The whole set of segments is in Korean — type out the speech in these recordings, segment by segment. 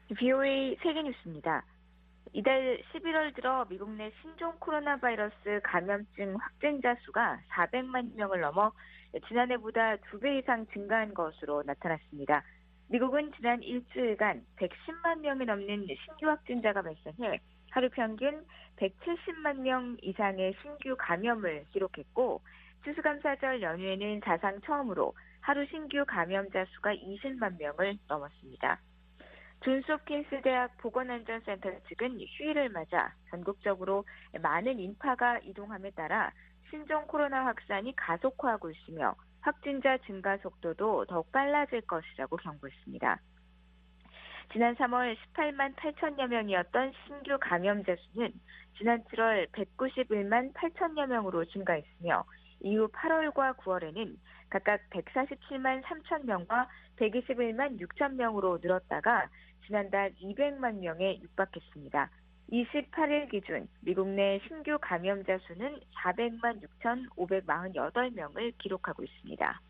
VOA 세계뉴스입니다. 이달 11월 들어 미국 내 신종 코로나 바이러스 감염증 확진자 수가 400만 명을 넘어 지난해보다 2배 이상 증가한 것으로 나타났습니다. 미국은 지난 일주일간 110만 명이 넘는 신규 확진자가 발생해 하루 평균 170만 명 이상의 신규 감염을 기록했고, 추수감사절 연휴에는 사상 처음으로 하루 신규 감염자 수가 20만 명을 넘었습니다. 존스홉킨스 대학 보건안전센터 측은 휴일을 맞아 전국적으로 많은 인파가 이동함에 따라 신종 코로나 확산이 가속화하고 있으며 확진자 증가 속도도 더욱 빨라질 것이라고 경고했습니다. 지난 3월 18만 8천여 명이었던 신규 감염자 수는 지난 7월 191만 8천여 명으로 증가했으며 이후 8월과 9월에는 각각 147만 3천 명과 121만 6천 명으로 늘었다가 지난달 200만 명에 육박했습니다. 28일 기준 미국 내 신규 감염자 수는 400만 6,548명을 기록하고 있습니다.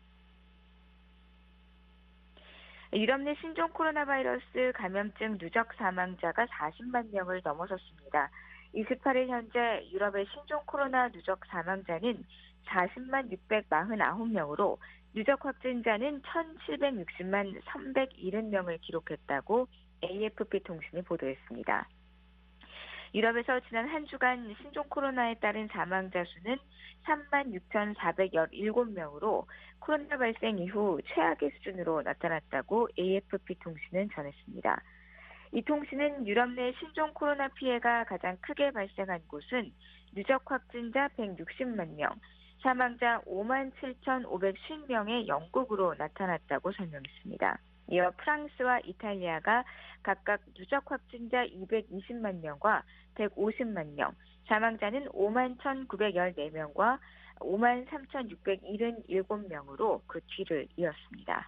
유럽 내 신종 코로나 바이러스 감염증 누적 사망자가 40만 명을 넘어섰습니다. 28일 현재 유럽의 신종 코로나 누적 사망자는 40만 649명으로 누적 확진자는 1,760만 370명을 기록했다고 AFP 통신이 보도했습니다. 유럽에서 지난 한 주간 신종 코로나에 따른 사망자 수는 3만 6,417명으로 코로나 발생 이후 최악의 수준으로 나타났다고 AFP 통신은 전했습니다. 이 통신은 유럽 내 신종 코로나 피해가 가장 크게 발생한 곳은 누적 확진자 160만 명, 사망자 5만 7,550명의 영국으로 나타났다고 설명했습니다. 이어 프랑스와 이탈리아가 각각 누적 확진자 220만 명과 150만 명, 사망자는 5만 1,914명과 5만 3,677명으로 그 뒤를 이었습니다.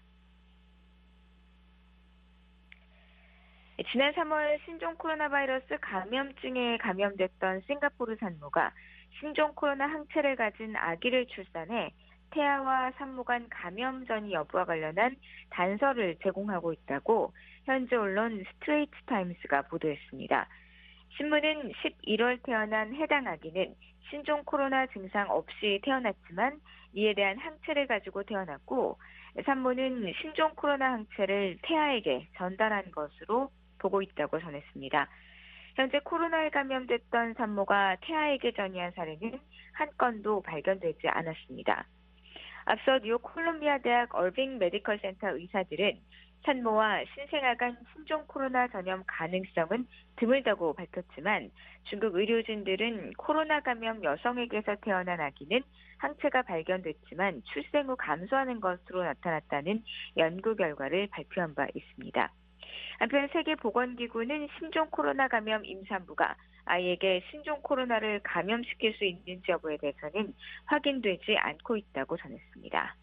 지난 3월 신종 코로나 바이러스 감염증에 감염됐던 싱가포르 산모가 신종 코로나 항체를 가진 아기를 출산해 태아와 산모 간 감염 전이 여부와 관련한 단서를 제공하고 있다고 현지 언론 스트레이트 타임스가 보도했습니다. 신문은 11월 태어난 해당 아기는 신종 코로나 증상 없이 태어났지만 이에 대한 항체를 가지고 태어났고, 산모는 신종 코로나 항체를 태아에게 전달한 것으로 보고 있다고 전했습니다. 현재 코로나에 감염됐던 산모가 태아에게 전이한 사례는 한 건도 발견되지 않았습니다. 앞서 뉴욕 콜롬비아 대학 얼빙 메디컬 센터 의사들은 산모와 신생아 간 신종 코로나 전염 가능성은 드물다고 밝혔지만, 중국 의료진들은 코로나 감염 여성에게서 태어난 아기는 항체가 발견됐지만 출생 후 감소하는 것으로 나타났다는 연구 결과를 발표한 바 있습니다. 한편 세계보건기구는 신종 코로나 감염 임산부가 아이에게 신종 코로나를 감염시킬 수 있는지 여부에 대해서는 확인되지 않고 있다고 전했습니다.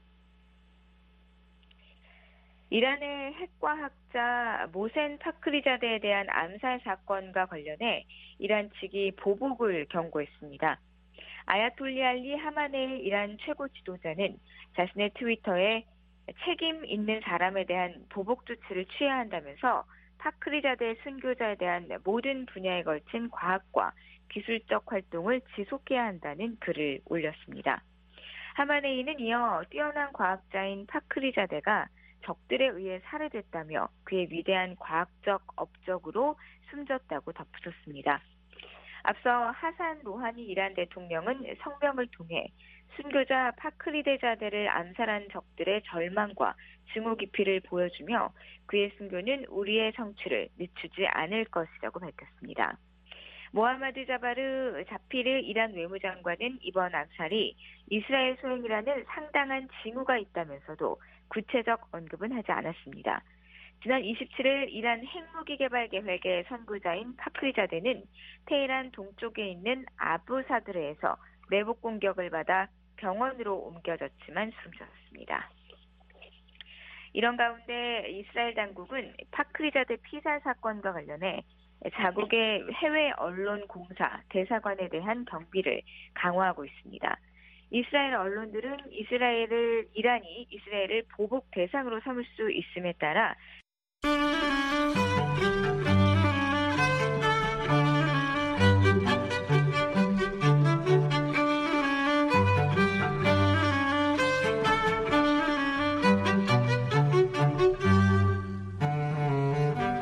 이란의 핵과학자 모센 파크리자데에 대한 암살 사건과 관련해 이란 측이 보복을 경고했습니다. 아야톨리 알리 하마네이 이란 최고 지도자는 자신의 트위터에 책임 있는 사람에 대한 보복 조치를 취해야 한다면서 파크리자데 순교자에 대한 모든 분야에 걸친 과학과 기술적 활동을 지속해야 한다는 글을 올렸습니다. 하마네이는 이어 뛰어난 과학자인 파크리자데가 적들에 의해 살해됐다며 그의 위대한 과학적 업적으로 숨졌다고 덧붙였습니다. 앞서 하산 로하니 이란 대통령은 성명을 통해 순교자 파크리자데를 암살한 적들의 절망과 증오 깊이를 보여주며 그의 순교는 우리의 성취를 늦추지 않을 것이라고 밝혔습니다. 모하마드 자바르 자피르 이란 외무장관은 이번 암살이 이스라엘 소행이라는 상당한 징후가 있다면서도 구체적 언급은 하지 않았습니다. 지난 27일 이란 핵무기 개발 계획의 선구자인 파크리자데는 테헤란 동쪽에 있는 아부사드르에서 매복 공격을 받아 병원으로 옮겨졌지만 숨졌습니다. 이런 가운데 이스라엘 당국은 파크리자데 피살 사건과 관련해 자국의 해외 언론 공사 대사관에 대한 경비를 강화하고 있습니다. 이스라엘 언론들은 이란이 이스라엘을 보복 대상으로 삼을 수 있음에 따라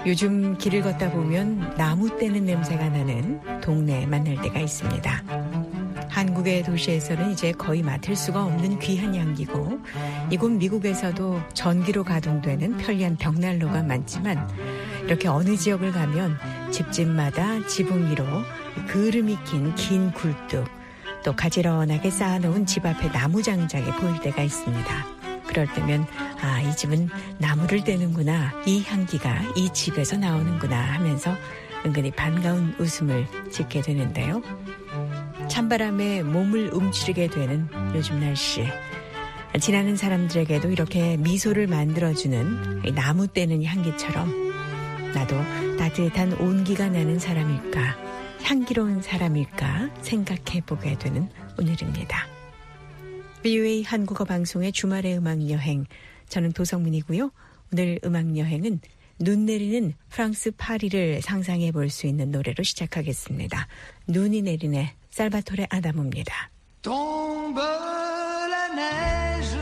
요즘 길을 걷다 보면 나무 떼는 냄새가 나는 동네에 만날 때가 있습니다. 한국의 도시에서는 이제 거의 맡을 수가 없는 귀한 향기고 이곳 미국에서도 전기로 가동되는 편리한 벽난로가 많지만 이렇게 어느 지역을 가면 집집마다 지붕 위로 그을음이 낀 긴 굴뚝 또 가지런하게 쌓아놓은 집 앞에 나무 장작이 보일 때가 있습니다. 그럴 때면 이 집은 나무를 떼는구나, 이 향기가 이 집에서 나오는구나 하면서 은근히 반가운 웃음을 짓게 되는데요. 찬바람에 몸을 움츠리게 되는 요즘 날씨. 지나는 사람들에게도 이렇게 미소를 만들어주는 나무 떼는 향기처럼 나도 따뜻한 온기가 나는 사람일까, 향기로운 사람일까 생각해보게 되는 오늘입니다. VOA 한국어 방송의 주말의 음악여행, 저는 도성문이고요. 오늘 음악여행은 눈 내리는 프랑스 파리를 상상해 볼 수 있는 노래로 시작하겠습니다. 눈이 내리네, 살바토레 아다모입니다. Tombe la neige,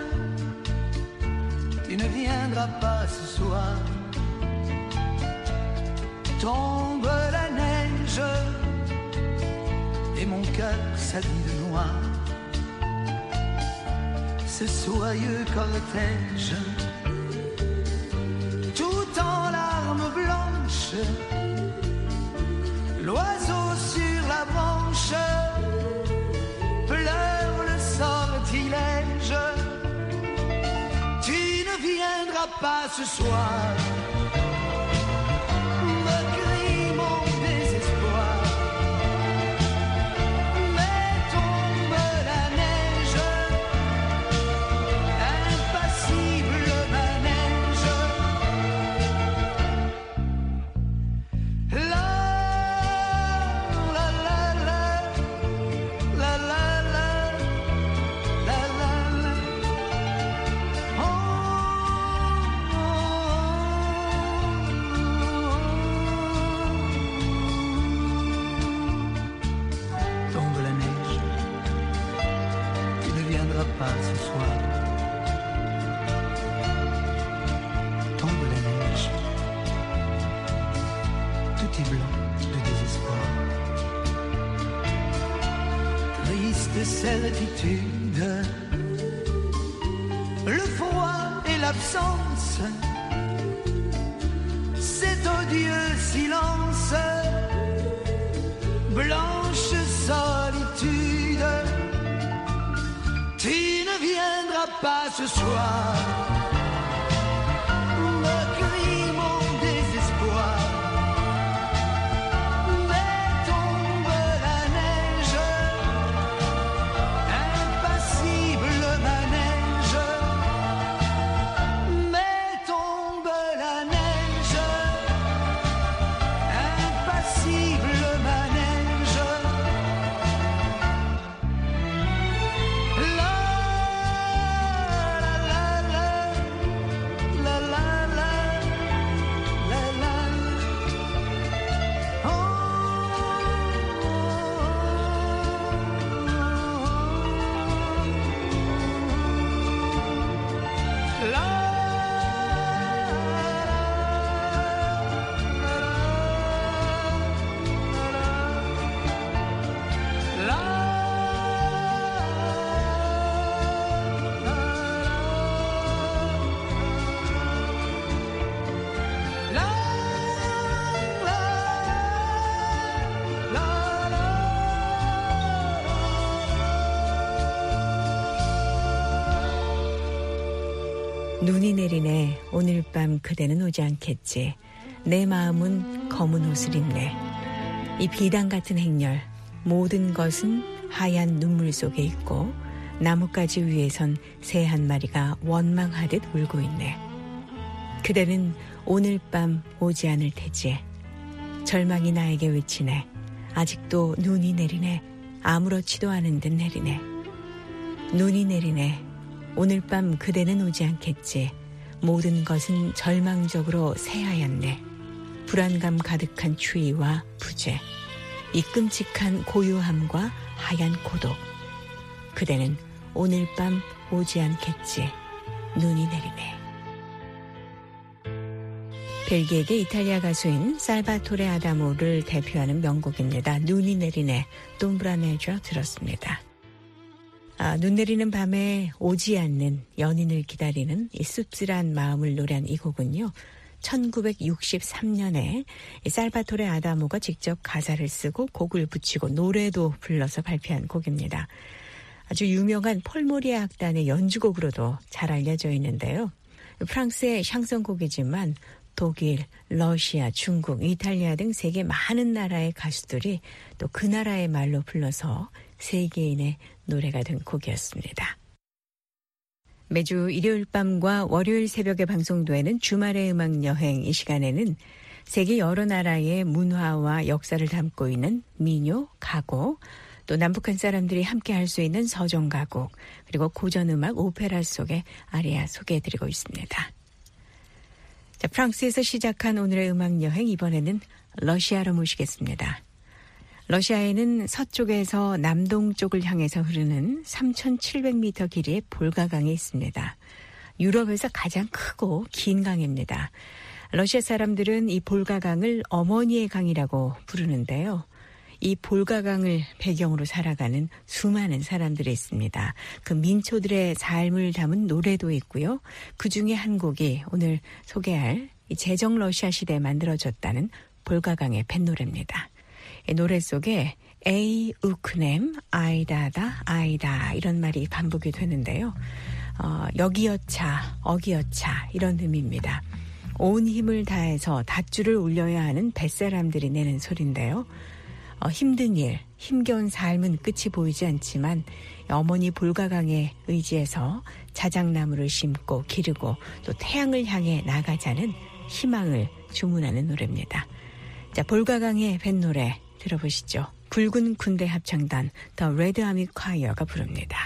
tu ne viendras pas ce soir. Tombe la neige, et mon cœur s'habille de noir. Ce soyeux cortège, tout en larmes blanches, l'oiseau sur la branche pleure le sortilège. Tu ne viendras pas ce soir, me crie mon désespoir. Mais tombe la neige, impassible manège. La la la la, la la la, la la la. Tombe la neige, tu ne viendras pas ce soir. Tombe la neige, tout est blanc de désespoir. Triste certitude, le froid et l'absence, cet odieux silence, blanche solitude. Tu ne viendras pas ce soir, me crie mon désespoir. Mais tombe la neige, impassible manège. Mais tombe la neige, impassible manège. La la la la, la la la, la la la. 눈이 내리네, 오늘 밤 그대는 오지 않겠지. 내 마음은 검은 옷을 입네. 이 비단 같은 행렬, 모든 것은 하얀 눈물 속에 있고 나뭇가지 위에선 새 한 마리가 원망하듯 울고 있네. 그대는 오늘 밤 오지 않을 테지. 절망이 나에게 외치네. 아직도 눈이 내리네. 아무렇지도 않은 듯 내리네. 눈이 내리네. 오늘 밤 그대는 오지 않겠지. 모든 것은 절망적으로 새하얗네. 불안감 가득한 추위와 부재, 이 끔찍한 고요함과 하얀 고독. 그대는 오늘 밤 오지 않겠지. 눈이 내리네. 벨기에계 이탈리아 가수인 살바토레 아다모를 대표하는 명곡입니다. 눈이 내리네, 톰브라네죠 들었습니다. 눈 내리는 밤에 오지 않는 연인을 기다리는 이 씁쓸한 마음을 노래한 이 곡은요. 1963년에 살바토레 아다모가 직접 가사를 쓰고 곡을 붙이고 노래도 불러서 발표한 곡입니다. 아주 유명한 폴모리아 악단의 연주곡으로도 잘 알려져 있는데요. 프랑스의 샹송곡이지만 독일, 러시아, 중국, 이탈리아 등 세계 많은 나라의 가수들이 또 그 나라의 말로 불러서 세계인의 노래가 된 곡이었습니다. 매주 일요일 밤과 월요일 새벽에 방송되는 주말의 음악 여행 이 시간에는 세계 여러 나라의 문화와 역사를 담고 있는 민요, 가곡, 또 남북한 사람들이 함께 할 수 있는 서정 가곡, 그리고 고전 음악 오페라 속의 아리아 소개해드리고 있습니다. 자, 프랑스에서 시작한 오늘의 음악 여행, 이번에는 러시아로 모시겠습니다. 러시아에는 서쪽에서 남동쪽을 향해서 흐르는 3,700m 길이의 볼가강이 있습니다. 유럽에서 가장 크고 긴 강입니다. 러시아 사람들은 이 볼가강을 어머니의 강이라고 부르는데요. 이 볼가강을 배경으로 살아가는 수많은 사람들이 있습니다. 그 민초들의 삶을 담은 노래도 있고요. 그중에 한 곡이 오늘 소개할 이 제정 러시아 시대에 만들어졌다는 볼가강의 뱃노래입니다. 이 노래 속에 에이 우크넴 아이다다 아이다 이런 말이 반복이 되는데요. 여기여차 어기여차 이런 의미입니다. 온 힘을 다해서 닷줄을 울려야 하는 뱃사람들이 내는 소리인데요. 힘든 일, 힘겨운 삶은 끝이 보이지 않지만 어머니 볼가강에 의지해서 자작나무를 심고 기르고 또 태양을 향해 나가자는 희망을 주문하는 노래입니다. 자, 볼가강의 뱃노래 들어보시죠. 붉은 군대 합창단 더 레드 아미 콰이어가 부릅니다.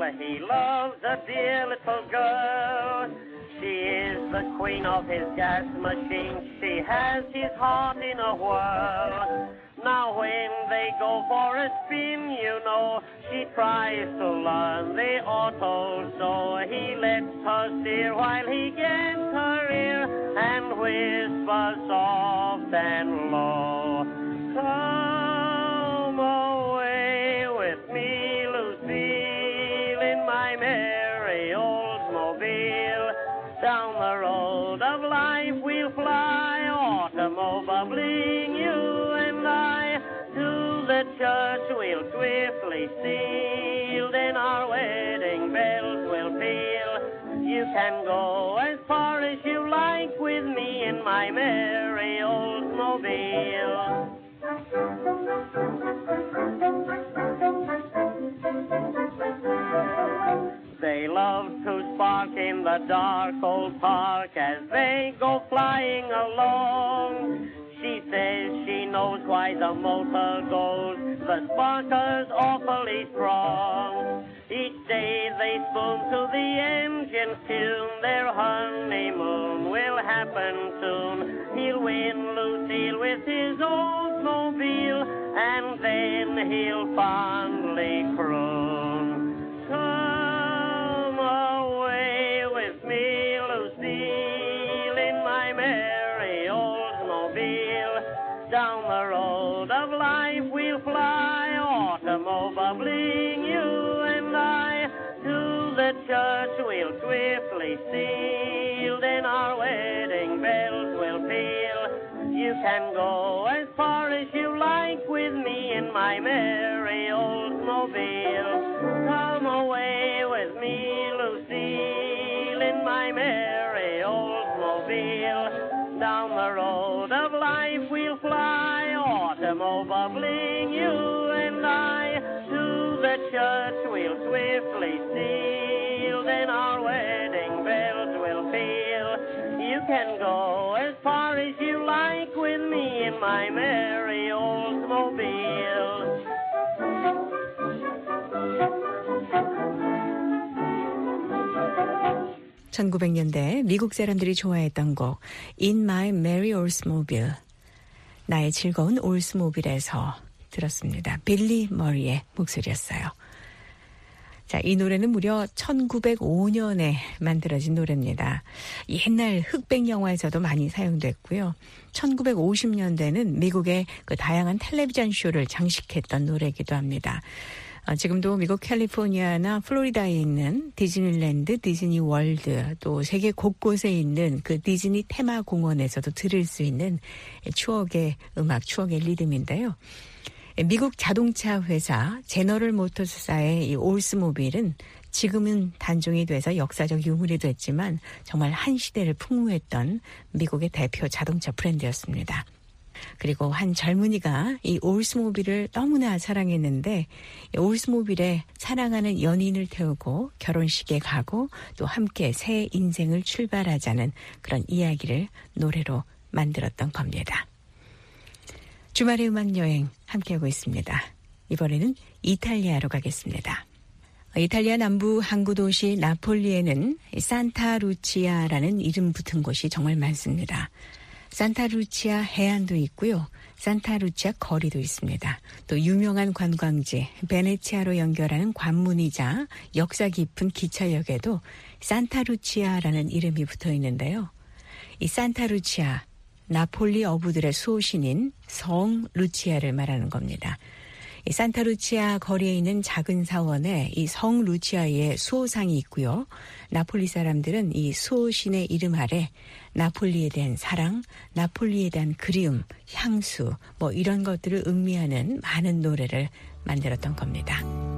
he loves a dear little girl. She is the queen of his gas machine. She has his heart in a whirl. Now when they go for a spin, you know, she tries to learn the auto, so he lets her steer while he gets her ear and whispers soft and low. Come away with me, Lucille, in my merry Oldsmobile. Down the road of life we'll fly, automobile-bling, you and I. To the church we'll swiftly steal, then our wedding bells will peal. You can go as far as you like with me in my merry Oldsmobile. They love to spark in the dark old park as they go flying along. She says she knows why the motor goes, the sparker's awfully strong. Each day they spoon to the engine's tune, their honeymoon will happen soon. He'll win Lucille with his Oldsmobile, and then he'll fondly croon. Come away with me, Lucille, in my merry Oldsmobile. Down the road of life we'll fly, automobile-bling, you and I. To the church we'll swiftly steal, then our wedding bells will peal. You can go as far as you like with me in my merry Oldsmobile. Come away with me, Lucille, in my merry Oldsmobile. Down the road of life we'll fly, automobile-bling, you and I. To the church we'll swiftly steal, then our wedding bells will peal. You can go as far as you like with me in my merry Oldsmobile. 1900년대 미국 사람들이 좋아했던 곡 In My Merry Oldsmobile, 나의 즐거운 올스모빌에서 들었습니다. 빌리 머리의 목소리였어요. 자, 이 노래는 무려 1905년에 만들어진 노래입니다. 옛날 흑백 영화에서도 많이 사용됐고요. 1950년대는 미국의 그 다양한 텔레비전 쇼를 장식했던 노래이기도 합니다. 지금도 미국 캘리포니아나 플로리다에 있는 디즈니랜드, 디즈니월드, 또 세계 곳곳에 있는 그 디즈니 테마 공원에서도 들을 수 있는 추억의 음악, 추억의 리듬인데요. 미국 자동차 회사 제너럴 모터스사의 이 올스모빌은 지금은 단종이 돼서 역사적 유물이 됐지만 정말 한 시대를 풍부했던 미국의 대표 자동차 브랜드였습니다. 그리고 한 젊은이가 이 올스모빌을 너무나 사랑했는데 올스모빌에 사랑하는 연인을 태우고 결혼식에 가고 또 함께 새 인생을 출발하자는 그런 이야기를 노래로 만들었던 겁니다. 주말의 음악여행 함께하고 있습니다. 이번에는 이탈리아로 가겠습니다. 이탈리아 남부 항구도시 나폴리에는 산타루치아라는 이름 붙은 곳이 정말 많습니다. 산타루치아 해안도 있고요. 산타루치아 거리도 있습니다. 또 유명한 관광지 베네치아로 연결하는 관문이자 역사 깊은 기차역에도 산타루치아라는 이름이 붙어 있는데요. 이 산타루치아, 나폴리 어부들의 수호신인 성 루치아를 말하는 겁니다. 이 산타루치아 거리에 있는 작은 사원에 이 성 루치아의 수호상이 있고요. 나폴리 사람들은 이 수호신의 이름 아래 나폴리에 대한 사랑, 나폴리에 대한 그리움, 향수 뭐 이런 것들을 의미하는 많은 노래를 만들었던 겁니다.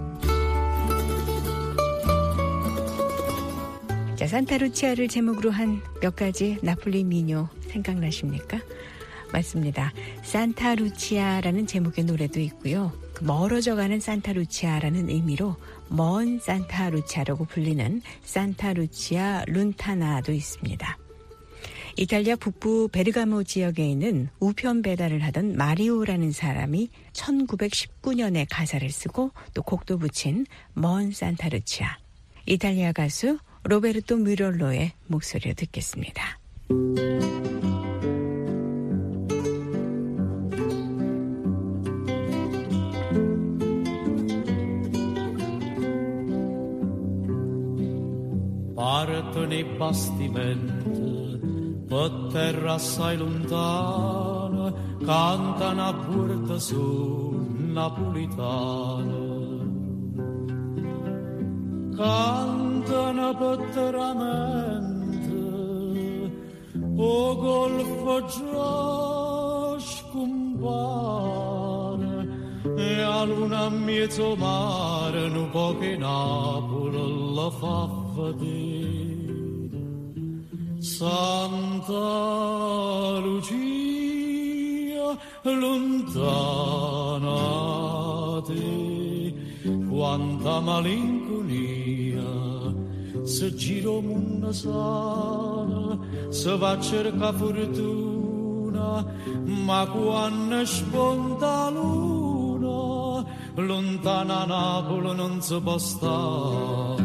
자, 산타루치아를 제목으로 한 몇 가지 나폴리 민요 생각나십니까? 맞습니다. 산타루치아라는 제목의 노래도 있고요. 멀어져가는 산타루치아라는 의미로 먼 산타루치아라고 불리는 산타루치아 룬타나도 있습니다. 이탈리아 북부 베르가모 지역에 있는 우편 배달을 하던 마리오라는 사람이 1919년에 가사를 쓰고 또 곡도 붙인 먼 산타루치아. 이탈리아 가수 로베르토 뮤롤로의 목소리로 듣겠습니다. Partono i bastimenti per terra assai lontana, cantano a Puerto Sul napolitana. Cantano per terramente, o golfo già scompare, e a luna a mezzo mare, un po' che Napoli la fa vedere. Santa Lucia, lontana te, quanta malinconia, se giro munna sana, se va a cercare fortuna, ma quando sponda luna, lontana Napoli non si può stare.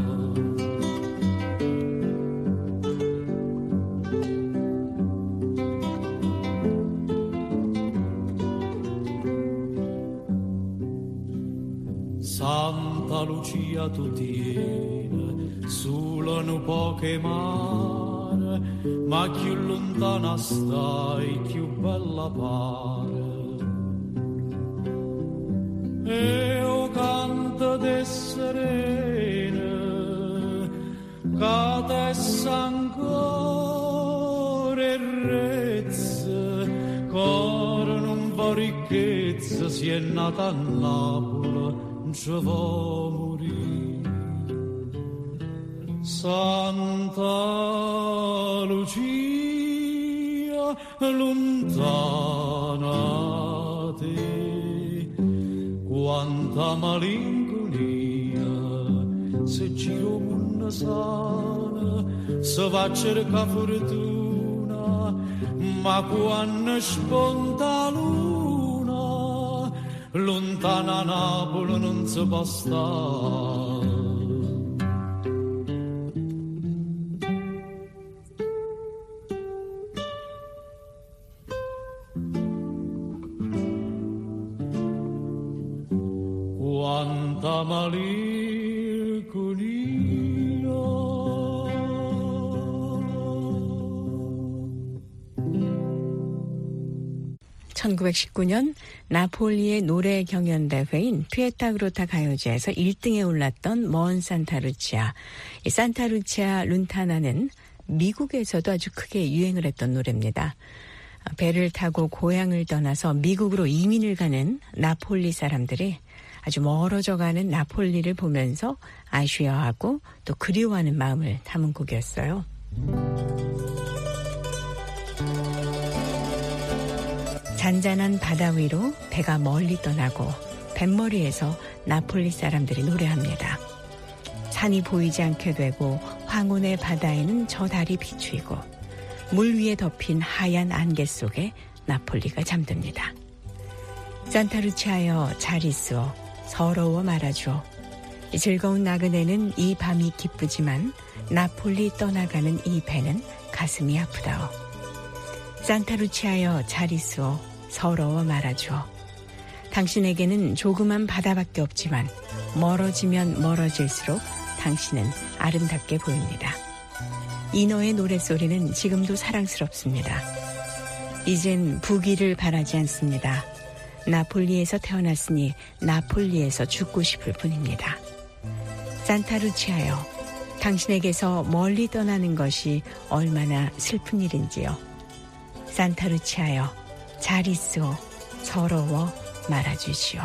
Santa Lucia tu tieni, solo un poche mare, ma più lontana stai, più bella pare. E o canto de serene, che tessa ancora e rezze, coro non va ricchezza, si è nata a Napoli, ci va morire. Santa Lucia, lontana te, quanta malinconia, se giro munna sana, se va a cercare fortuna, ma quando sponda luna, lontana Napoli non si può stare. Quanta malinconia. 1919년 나폴리의 노래 경연대회인 피에타 그로타 가요제에서 1등에 올랐던 먼 산타루치아. 이 산타루치아 룬타나는 미국에서도 아주 크게 유행을 했던 노래입니다. 배를 타고 고향을 떠나서 미국으로 이민을 가는 나폴리 사람들이 아주 멀어져가는 나폴리를 보면서 아쉬워하고 또 그리워하는 마음을 담은 곡이었어요. 잔잔한 바다 위로 배가 멀리 떠나고 뱃머리에서 나폴리 사람들이 노래합니다. 산이 보이지 않게 되고 황혼의 바다에는 저 달이 비추이고 물 위에 덮인 하얀 안개 속에 나폴리가 잠듭니다. 산타루치아여 잘 있어 서러워 말아줘. 이 즐거운 나그네는 이 밤이 기쁘지만 나폴리 떠나가는 이 배는 가슴이 아프다오. 산타루치아여 잘 있어 서러워 말아줘. 당신에게는 조그만 바다밖에 없지만 멀어지면 멀어질수록 당신은 아름답게 보입니다. 이너의 노랫소리는 지금도 사랑스럽습니다. 이젠 부귀를 바라지 않습니다. 나폴리에서 태어났으니 나폴리에서 죽고 싶을 뿐입니다. 산타루치아여, 당신에게서 멀리 떠나는 것이 얼마나 슬픈 일인지요. 산타루치아여, 잘 있어 서러워 말아주시오.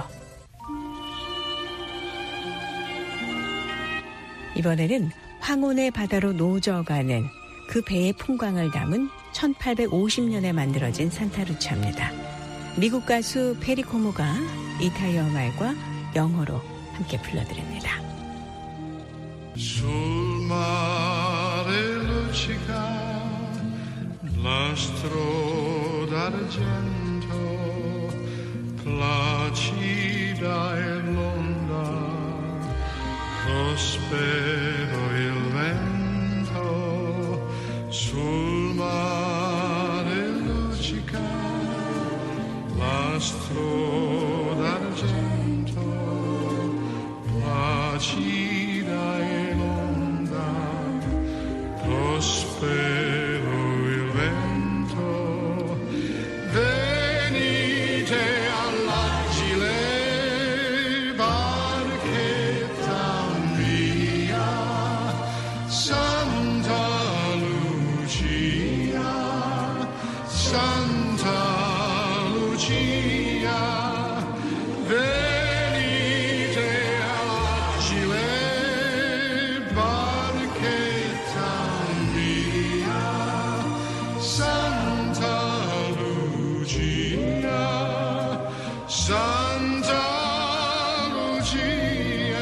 이번에는 황혼의 바다로 노져가는 그 배의 풍광을 담은 1850년에 만들어진 산타루치아입니다. 미국 가수 페리코모가 이탈리아 말과 영어로 함께 불러드립니다. Sul mare luccica l'astro d'argento, placida e l'onda prospero il vento sul mare luccica, l'astro d'argento placida e l'onda, prospero il vento, venite all'agile barchetta mia, Santa Lucia, Santa Lucia, venite all'agile barchetta mia, Santa Lucia, Santa Lucia.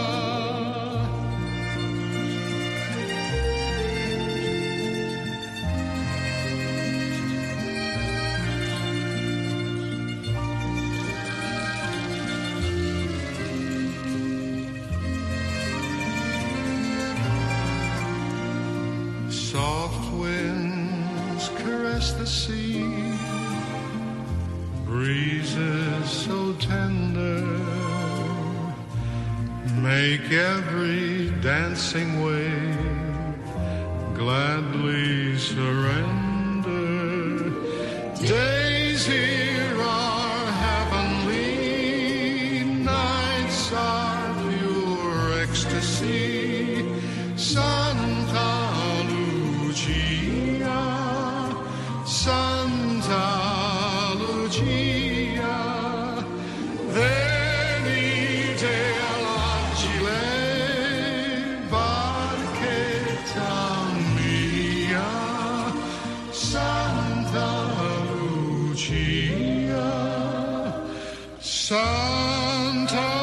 Soft winds caress the sea, breezes so tender make every dancing wave gladly surrender. Days here are heavenly, nights are pure ecstasy. Santa Lucia, Santa Lucia, venite all'agile barchetta mia, Santa Lucia, Santa Lucia.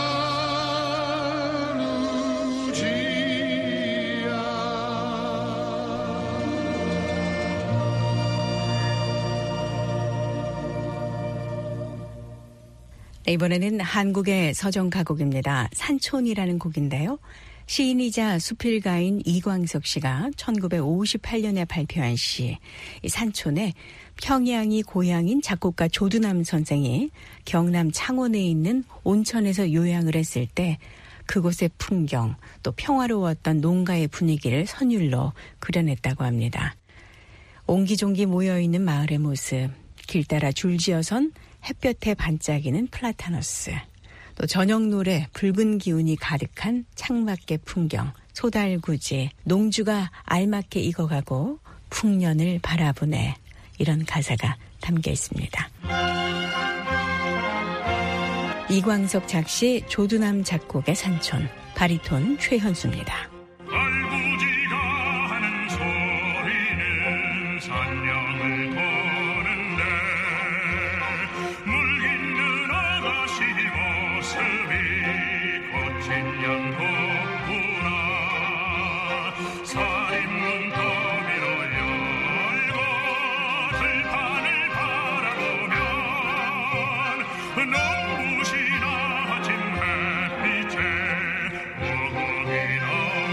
네, 이번에는 한국의 서정 가곡입니다. 산촌이라는 곡인데요. 시인이자 수필가인 이광석 씨가 1958년에 발표한 시, 이 산촌에 평양이 고향인 작곡가 조두남 선생이 경남 창원에 있는 온천에서 요양을 했을 때 그곳의 풍경, 또 평화로웠던 농가의 분위기를 선율로 그려냈다고 합니다. 옹기종기 모여있는 마을의 모습, 길 따라 줄지어선 햇볕에 반짝이는 플라타너스, 또 저녁 노래 붉은 기운이 가득한 창밖의 풍경, 소달구지, 농주가 알맞게 익어가고 풍년을 바라보네, 이런 가사가 담겨 있습니다. 이광석 작시, 조두남 작곡의 산촌, 바리톤 최현수입니다. 달구지가 하는 소리는 산령을 도는데 물깃는 아가씨 모습이 거친 연복구나. 살입문 더미로 열고 들판을 바라보면 눈부신 아침 햇빛에 무궁이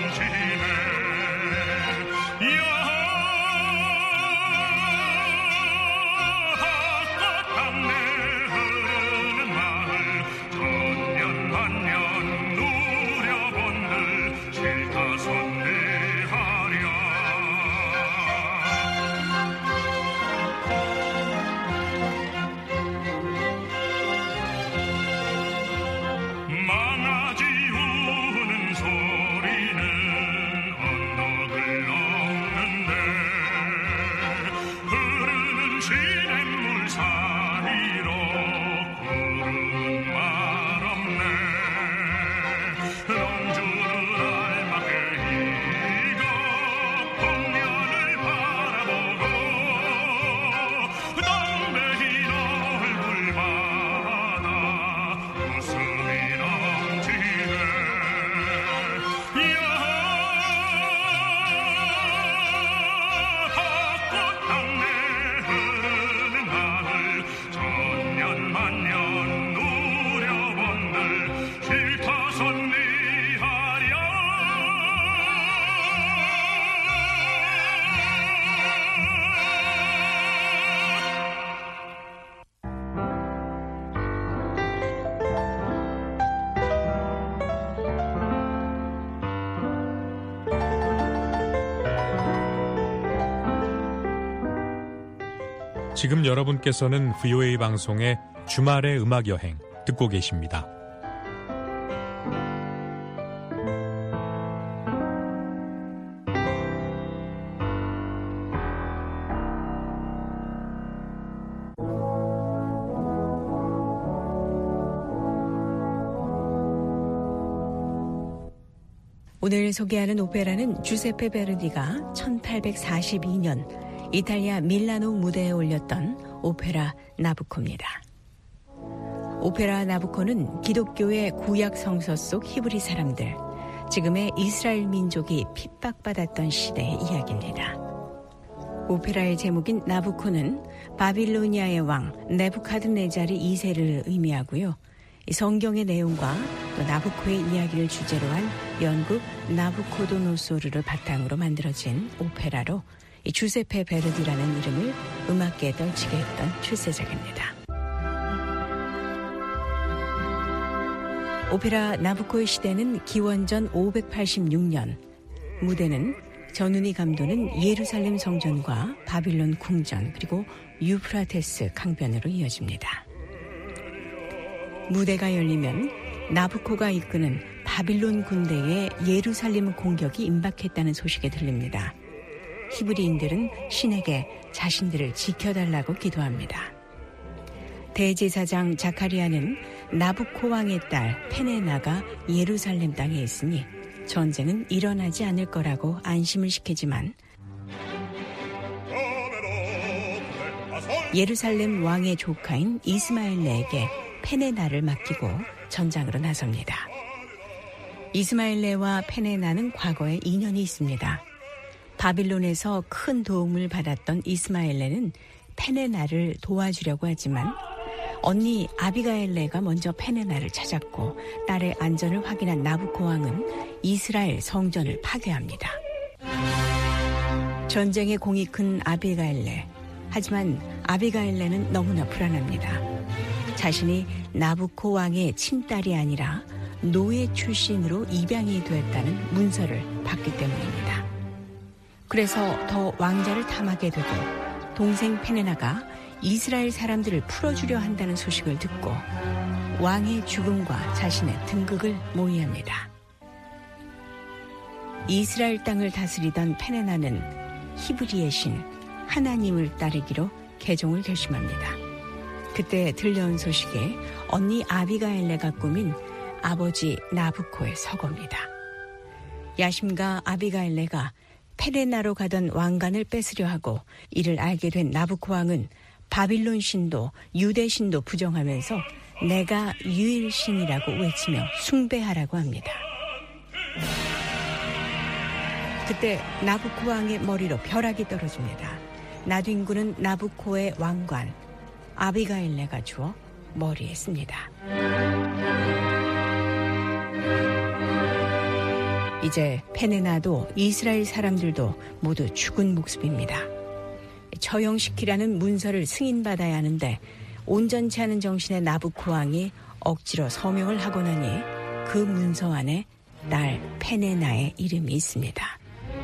지금 여러분께서는 VOA 방송의 주말의 음악여행 듣고 계십니다. 오늘 소개하는 오페라는 주세페 베르디가 1842년 이탈리아 밀라노 무대에 올렸던 오페라 나부코입니다. 오페라 나부코는 기독교의 구약 성서 속 히브리 사람들, 지금의 이스라엘 민족이 핍박받았던 시대의 이야기입니다. 오페라의 제목인 나부코는 바빌로니아의 왕 네부카드네자르 2세를 의미하고요. 성경의 내용과 또 나부코의 이야기를 주제로 한 연극 나부코도노소르를 바탕으로 만들어진 오페라로 이 주세페 베르디라는 이름을 음악계에 떨치게 했던 출세작입니다. 오페라 나부코의 시대는 기원전 586년, 무대는 전운이 감도는 예루살렘 성전과 바빌론 궁전 그리고 유프라테스 강변으로 이어집니다. 무대가 열리면 나부코가 이끄는 바빌론 군대의 예루살렘 공격이 임박했다는 소식이 들립니다. 히브리인들은 신에게 자신들을 지켜달라고 기도합니다. 대제사장 자카리아는 나부코 왕의 딸 페네나가 예루살렘 땅에 있으니 전쟁은 일어나지 않을 거라고 안심을 시키지만 예루살렘 왕의 조카인 이스마엘레에게 페네나를 맡기고 전장으로 나섭니다. 이스마엘레와 페네나는 과거에 인연이 있습니다. 바빌론에서 큰 도움을 받았던 이스마엘레는 페네나를 도와주려고 하지만 언니 아비가엘레가 먼저 페네나를 찾았고 딸의 안전을 확인한 나부코 왕은 이스라엘 성전을 파괴합니다. 전쟁의 공이 큰 아비가엘레. 하지만 아비가엘레는 너무나 불안합니다. 자신이 나부코 왕의 친딸이 아니라 노예 출신으로 입양이 되었다는 문서를 받기 때문입니다. 그래서 더 왕자를 탐하게 되고 동생 페네나가 이스라엘 사람들을 풀어주려 한다는 소식을 듣고 왕의 죽음과 자신의 등극을 모의합니다. 이스라엘 땅을 다스리던 페네나는 히브리의 신 하나님을 따르기로 개종을 결심합니다. 그때 들려온 소식에 언니 아비가엘레가 꾸민 아버지 나부코의 서거입니다. 야심가 아비가엘레가 페레나로 가던 왕관을 뺏으려 하고 이를 알게 된 나부코 왕은 바빌론 신도 유대 신도 부정하면서 내가 유일신이라고 외치며 숭배하라고 합니다. 그때 나부코 왕의 머리로 벼락이 떨어집니다. 나뒹구는 나부코의 왕관 아비가엘레가 주워 머리에 씁니다. 이제 페네나도 이스라엘 사람들도 모두 죽은 목숨입니다. 처형시키라는 문서를 승인받아야 하는데 온전치 않은 정신의 나부코 왕이 억지로 서명을 하고 나니 그 문서 안에 딸 페네나의 이름이 있습니다.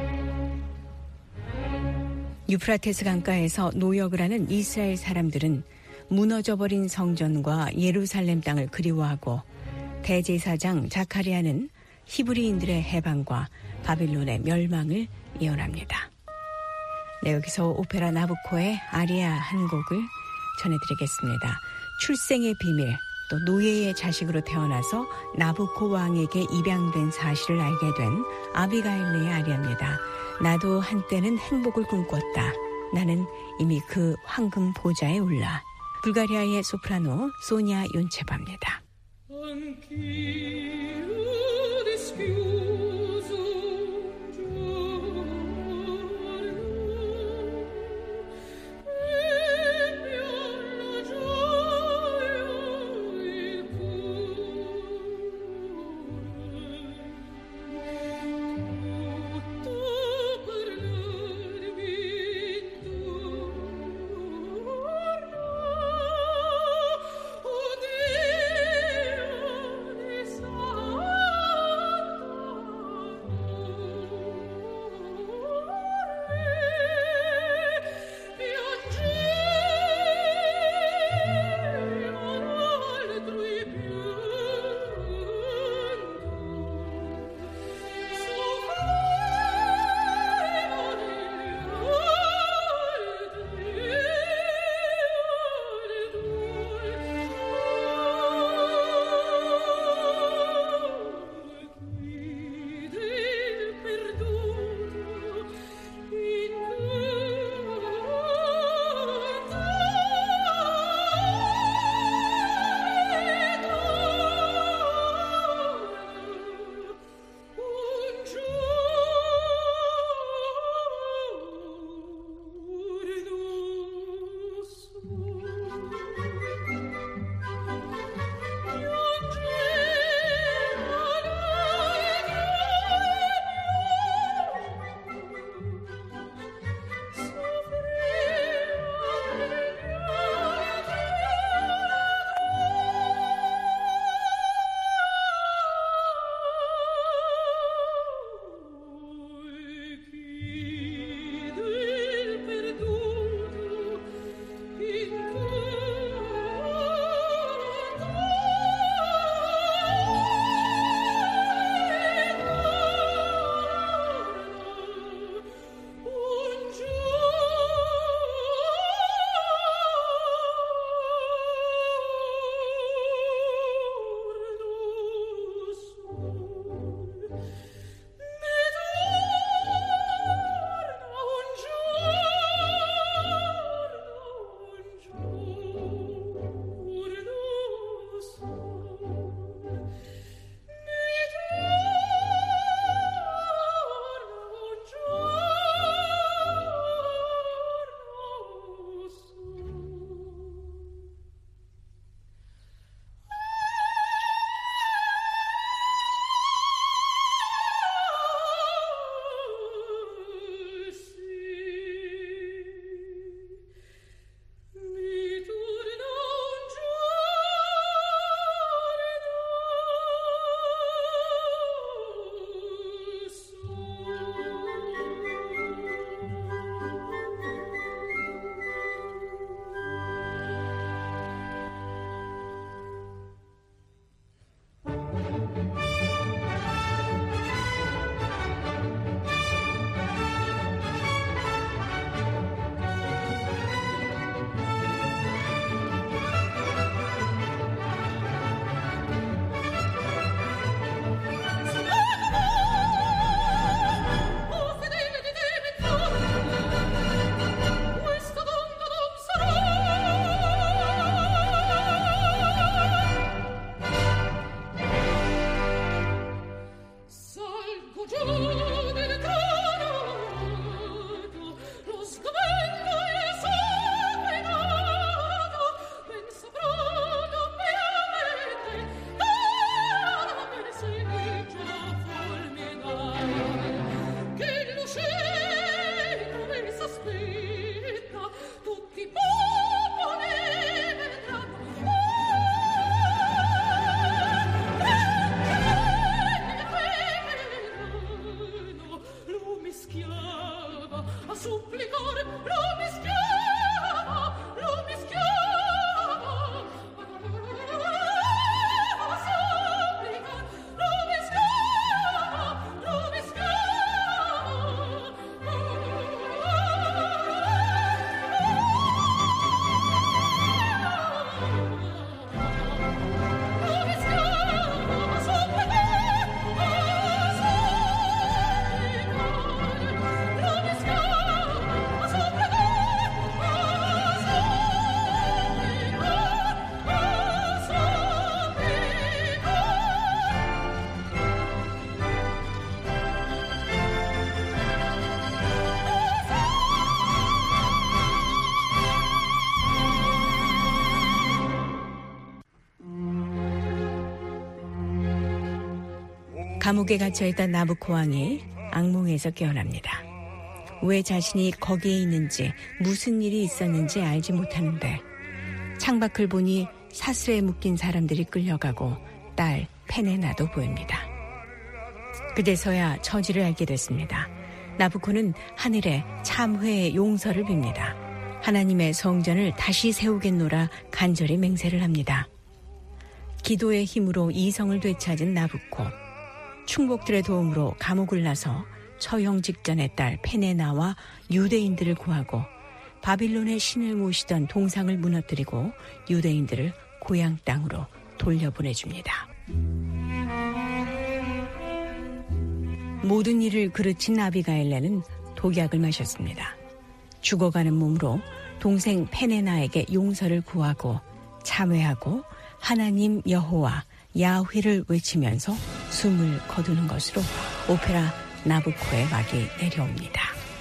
유프라테스 강가에서 노역을 하는 이스라엘 사람들은 무너져버린 성전과 예루살렘 땅을 그리워하고 대제사장 자카리아는 히브리인들의 해방과 바빌론의 멸망을 예언합니다. 네, 여기서 오페라 나부코의 아리아 한 곡을 전해드리겠습니다. 출생의 비밀, 또 노예의 자식으로 태어나서 나부코 왕에게 입양된 사실을 알게 된 아비가일레의 아리아입니다. 나도 한때는 행복을 꿈꿨다. 나는 이미 그 황금 보좌에 올라. 불가리아의 소프라노 소냐 욘체바입니다. 감옥에 갇혀있던 나부코 왕이 악몽에서 깨어납니다. 왜 자신이 거기에 있는지 무슨 일이 있었는지 알지 못하는데 창밖을 보니 사슬에 묶인 사람들이 끌려가고 딸 페네나도 보입니다. 그제서야 처지를 알게 됐습니다. 나부코는 하늘에 참회의 용서를 빕니다. 하나님의 성전을 다시 세우겠노라 간절히 맹세를 합니다. 기도의 힘으로 이성을 되찾은 나부코. 충복들의 도움으로 감옥을 나서 처형 직전의 딸 페네나와 유대인들을 구하고 바빌론의 신을 모시던 동상을 무너뜨리고 유대인들을 고향 땅으로 돌려보내줍니다. 모든 일을 그르친 아비가일레는 독약을 마셨습니다. 죽어가는 몸으로 동생 페네나에게 용서를 구하고 참회하고 하나님 여호와 야훼를 외치면서 숨을 거두는 것으로 오페라 나부코의 막이 내려옵니다.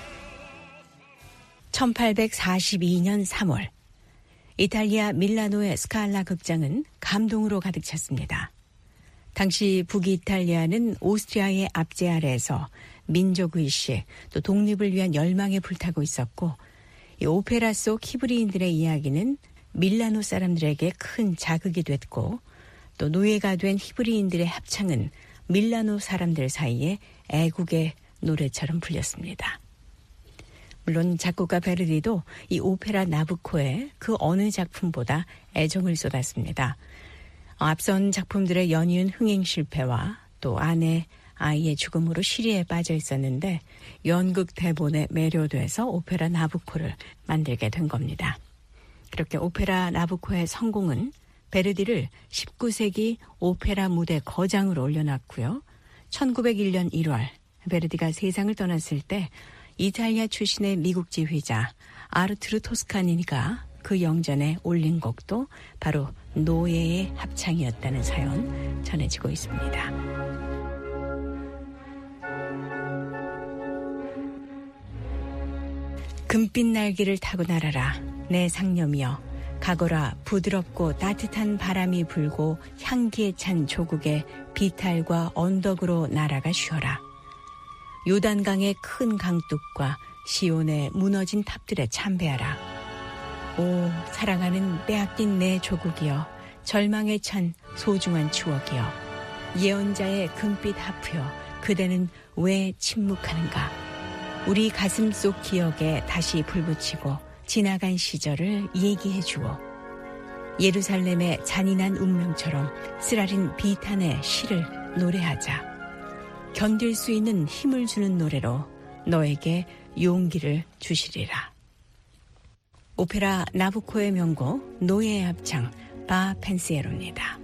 1842년 3월 이탈리아 밀라노의 스칼라 극장은 감동으로 가득 찼습니다. 당시 북이탈리아는 오스트리아의 압제 아래에서 민족의식 또 독립을 위한 열망에 불타고 있었고 이 오페라 속 히브리인들의 이야기는 밀라노 사람들에게 큰 자극이 됐고 또 노예가 된 히브리인들의 합창은 밀라노 사람들 사이에 애국의 노래처럼 불렸습니다. 물론 작곡가 베르디도 이 오페라 나부코에 그 어느 작품보다 애정을 쏟았습니다. 앞선 작품들의 연이은 흥행 실패와 또 아내, 아이의 죽음으로 시리에 빠져 있었는데 연극 대본에 매료돼서 오페라 나부코를 만들게 된 겁니다. 그렇게 오페라 나부코의 성공은 베르디를 19세기 오페라 무대 거장으로 올려놨고요. 1901년 1월 베르디가 세상을 떠났을 때 이탈리아 출신의 미국 지휘자 아르투르 토스카니니가 그 영전에 올린 곡도 바로 노예의 합창이었다는 사연 전해지고 있습니다. 금빛 날개를 타고 날아라 내 상념이여 가거라 부드럽고 따뜻한 바람이 불고 향기에 찬 조국의 비탈과 언덕으로 날아가 쉬어라. 요단강의 큰 강둑과 시온의 무너진 탑들에 참배하라. 오 사랑하는 빼앗긴 내 조국이여 절망에 찬 소중한 추억이여 예언자의 금빛 하프여 그대는 왜 침묵하는가. 우리 가슴 속 기억에 다시 불붙이고 지나간 시절을 얘기해 주오. 예루살렘의 잔인한 운명처럼 쓰라린 비탄의 시를 노래하자. 견딜 수 있는 힘을 주는 노래로 너에게 용기를 주시리라. 오페라 나부코의 명곡 노예의 합창 바 펜시에로입니다.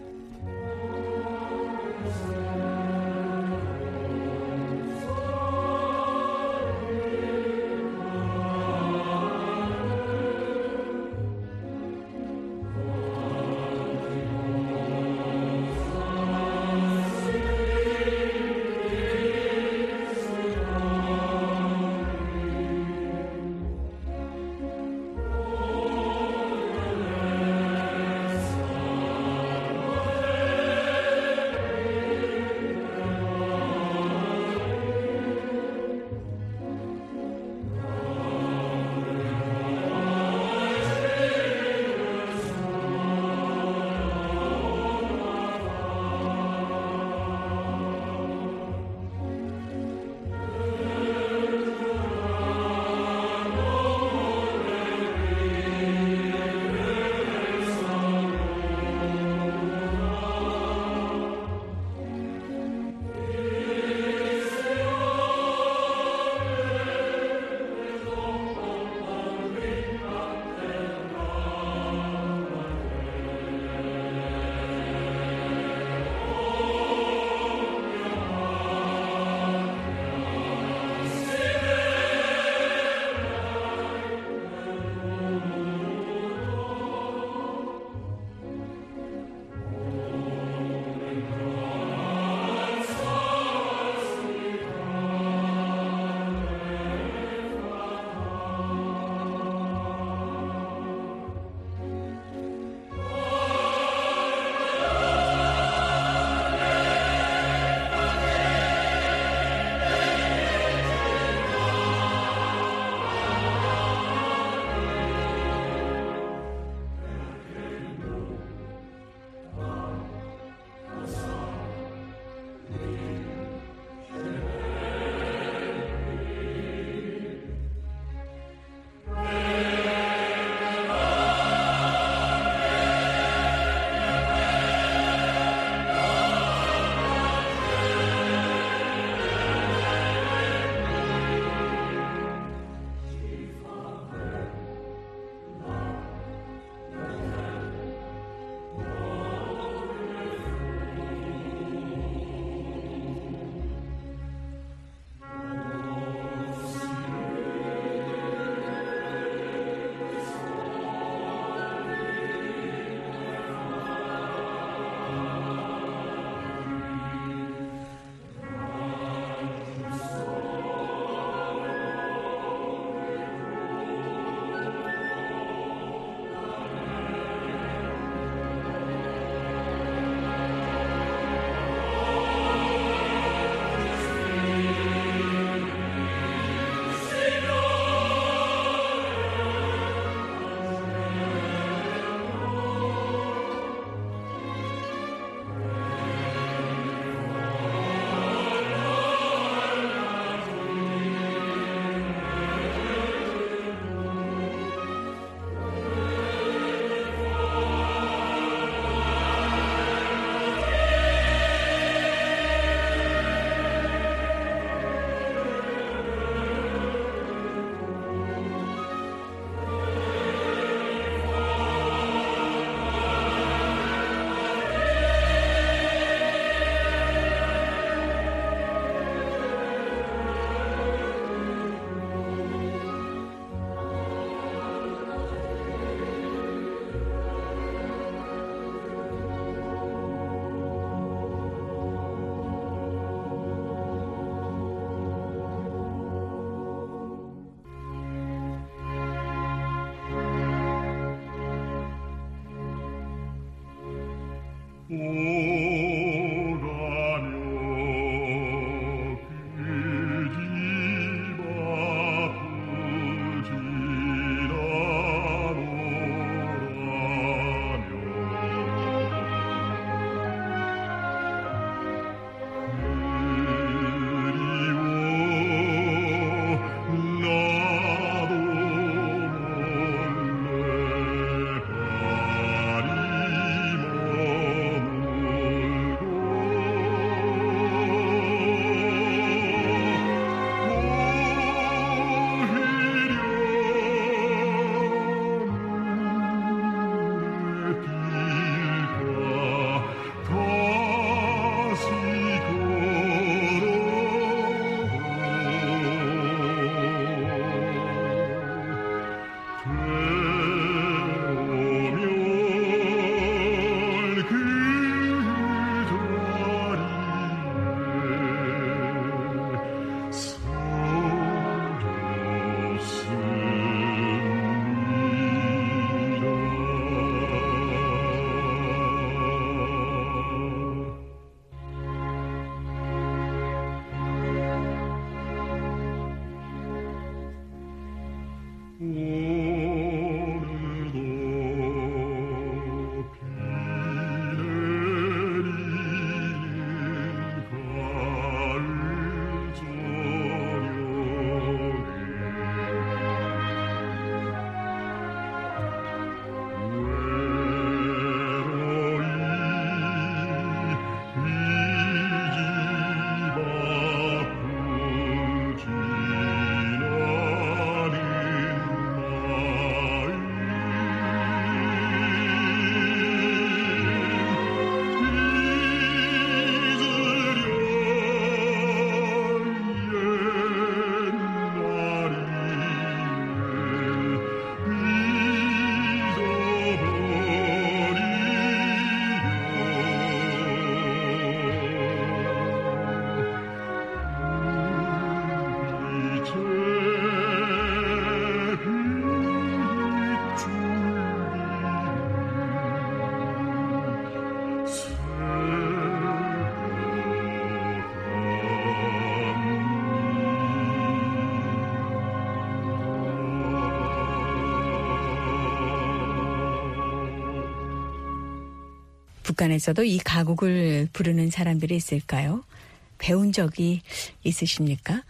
북한에서도 이 가곡을 부르는 사람들이 있을까요? 배운 적이 있으십니까?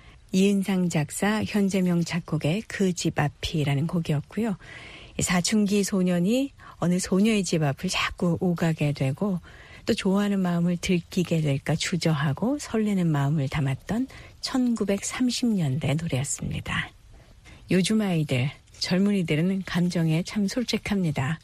이은상 작사, 현재명 작곡의 그 집 앞이라는 곡이었고요. 사춘기 소년이 어느 소녀의 집 앞을 자꾸 오가게 되고 또 좋아하는 마음을 들키게 될까 주저하고 설레는 마음을 담았던 1930년대 노래였습니다. 요즘 아이들, 젊은이들은 감정에 참 솔직합니다.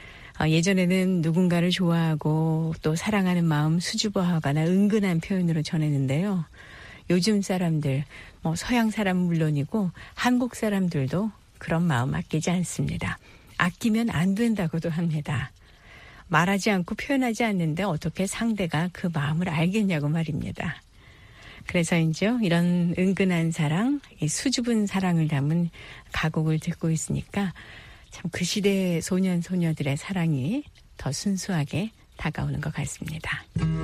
예전에는 누군가를 좋아하고 또 사랑하는 마음 수줍어하거나 은근한 표현으로 전했는데요. 요즘 사람들, 서양 사람은 물론이고 한국 사람들도 그런 마음 아끼지 않습니다. 아끼면 안 된다고도 합니다. 말하지 않고 표현하지 않는데 어떻게 상대가 그 마음을 알겠냐고 말입니다. 그래서인지 이런 은근한 사랑, 수줍은 사랑을 담은 가곡을 듣고 있으니까 참 그 시대의 소년 소녀들의 사랑이 더 순수하게 다가오는 것 같습니다.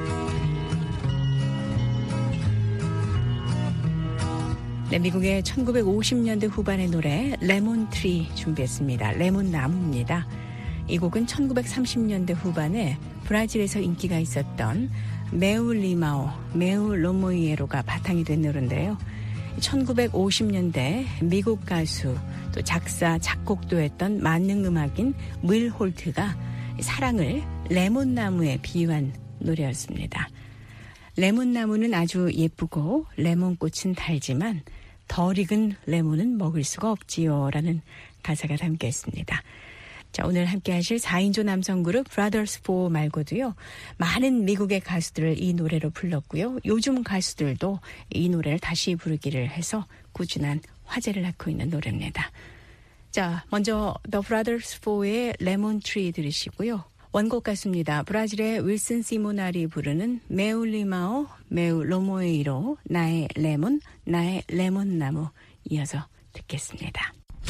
네, 미국의 1950년대 후반의 노래 레몬트리 준비했습니다. 레몬나무입니다. 이 곡은 1930년대 후반에 브라질에서 인기가 있었던 메우 리마오, 메우 로모이에로가 바탕이 된 노래인데요. 1950년대 미국 가수 또 작사, 작곡도 했던 만능음악인 윌 홀트가 사랑을 레몬나무에 비유한 노래였습니다. 레몬나무는 아주 예쁘고 레몬꽃은 달지만 덜 익은 레몬은 먹을 수가 없지요 라는 가사가 담겨 있습니다. 자, 오늘 함께 하실 4인조 남성 그룹 Brothers 4 말고도요. 많은 미국의 가수들을 이 노래로 불렀고요. 요즘 가수들도 이 노래를 다시 부르기를 해서 꾸준한 화제를 낳고 있는 노래입니다. 자, 먼저 The Brothers 4의 Lemon Tree 들으시고요. 원곡 가수입니다. 브라질의 윌슨 시모날이 부르는 메우 리마오, 메우 로모에이로 나의 레몬, 나의 레몬나무 이어서 듣겠습니다.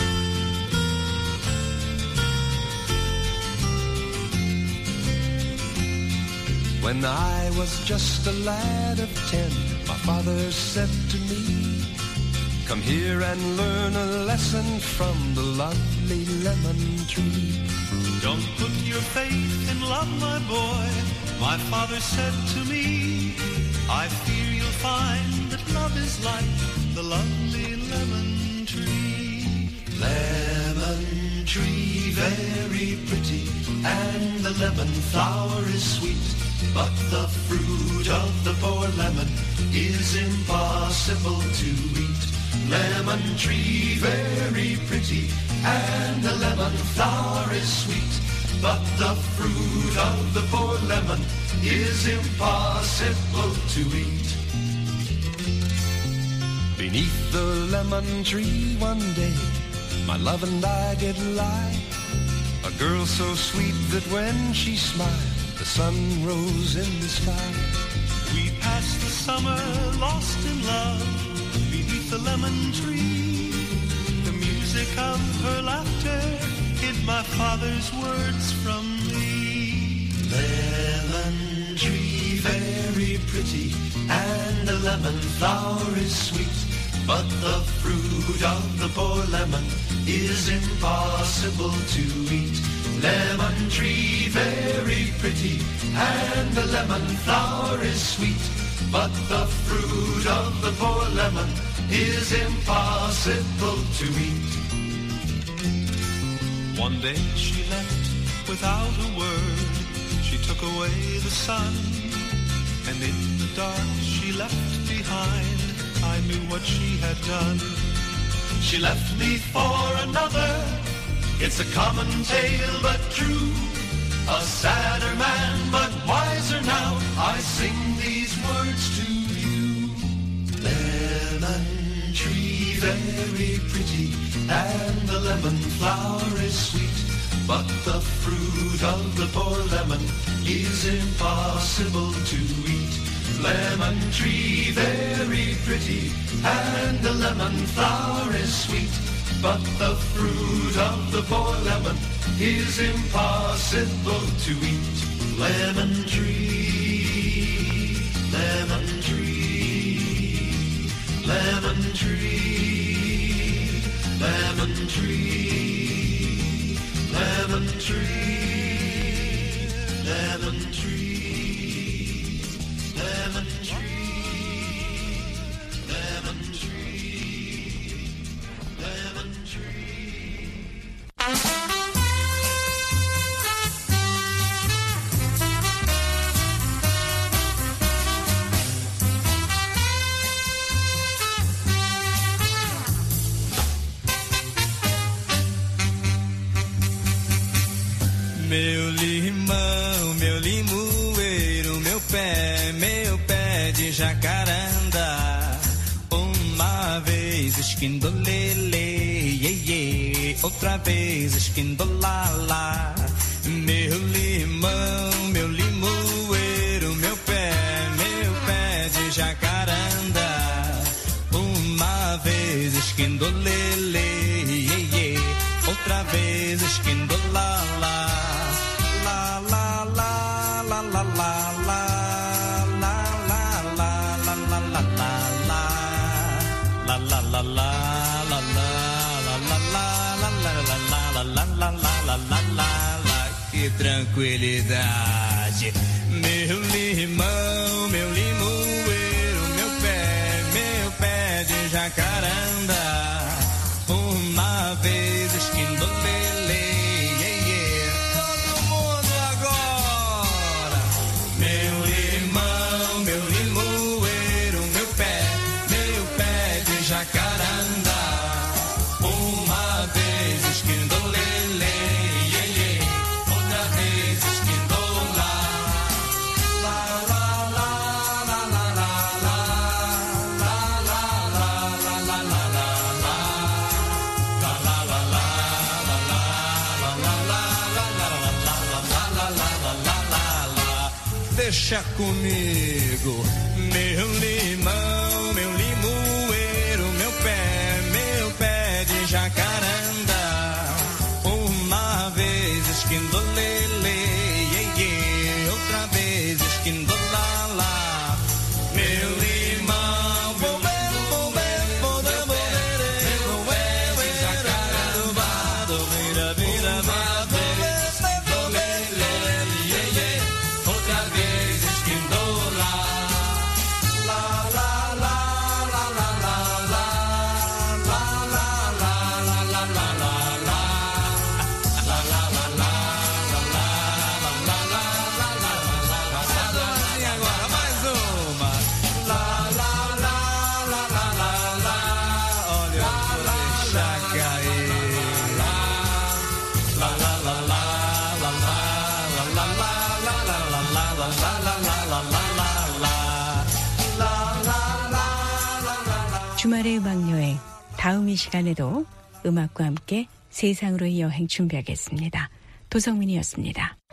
When I was just a lad of 10, my father said to me, come here and learn a lesson from the lovely lemon tree. Don't put your faith in love, my boy, my father said to me. I fear you'll find that love is like the lovely lemon tree. Lemon tree, very pretty, and the lemon flower is sweet. But the fruit of the poor lemon is impossible to eat. Lemon tree, very pretty, and the lemon flower is sweet. But the fruit of the poor lemon is impossible to eat. Beneath the lemon tree one day, My love and I did lie. A girl so sweet that when she smiled, the sun rose in the sky. We passed the summer lost in love beneath the lemon tree. The music of her laughter hid my father's words from me. Lemon tree, very pretty, and the lemon flower is sweet, but the fruit of the poor lemon is impossible to eat. Lemon tree, very pretty, and the lemon flower is sweet, but the fruit of the poor lemon is impossible to eat. One day she left without a word. She took away the sun, and in the dark she left behind. I knew what she had done. She left me for another. It's a common tale but true. A sadder man but wiser now. I sing these words to you. Lemon tree, very pretty, and the lemon flower is sweet, but the fruit of the poor lemon is impossible to eat. Lemon tree, very pretty, and the lemon flower is sweet, but the fruit of the poor lemon is impossible to eat. Lemon tree, lemon tree, lemon tree, lemon tree, lemon tree, lemon tree. Lemon tree, lemon tree, lemon tree. Meu limão, meu limoeiro, meu pé de jacaranda. Uma vez esquindolele, iê, outra vez esquindolala. Meu limão, meu limoeiro, meu pé de jacaranda. Uma vez esquindolele, iê, outra vez esquindolala. La la la la la la la. Que tranquilidade. Meu limão, meu limoeiro, meu pé de jacaranda. Uma vez esquindolele, todo mundo agora. Meu limão, meu limoeiro, meu pé de jacaranda. Uma vez esquindolele, outra vez esquindola. La la la la la la la la la la la la la. Deixa comigo, meu limão, meu limoeiro, meu pé de jacaranda. Uma vez esquindolele, outra vez esquindolala. Meu limão, meu pé de jacaranda. Outra vez esquindola. La la la la la la la la la la la la la la. La la la la la la la la la la. E agora mais uma. La la la la la la la. Olha, eu vou deixar cair. La la la la la la la la. 주말의 음악여행 다음 이 시간에도 음악과 함께 세상으로의 여행 준비하겠습니다. 도성민이었습니다.